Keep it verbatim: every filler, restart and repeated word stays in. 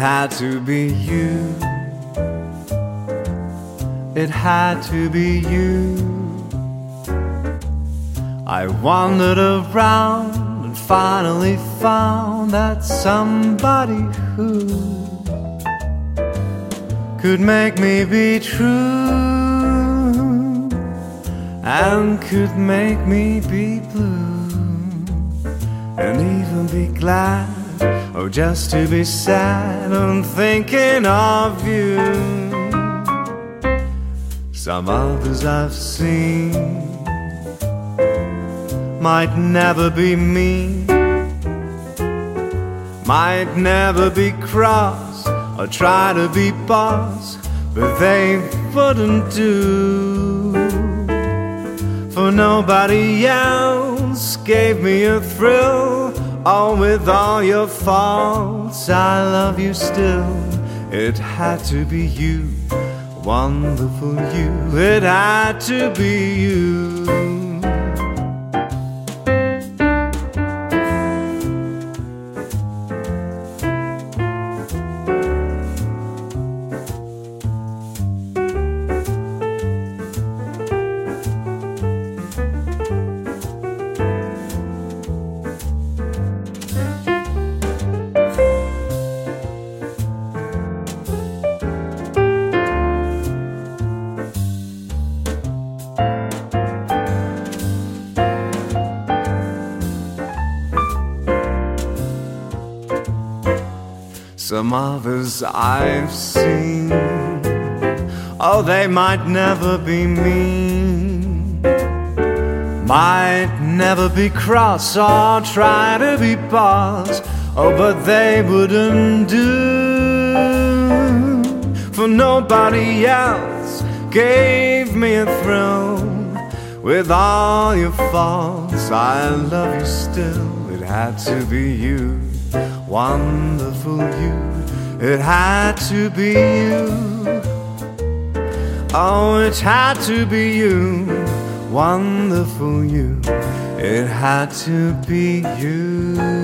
had to be you. It had to be you. I wandered around and finally found that somebody who could make me be true and could make me be blue and even be glad, or just to be sad and thinking of you. Some others I've seen might never be me, might never be cross or try to be boss, but they wouldn't do. For nobody else gave me a thrill. Oh, with all your faults, I love you still. It had to be you, wonderful you. It had to be you. Some others I've seen, oh, they might never be mean, might never be cross or try to be boss, oh, but they wouldn't do. For nobody else gave me a thrill. With all your faults, I love you still. It had to be you, wonderful you. It had to be you. Oh, it had to be you, wonderful you. It had to be you.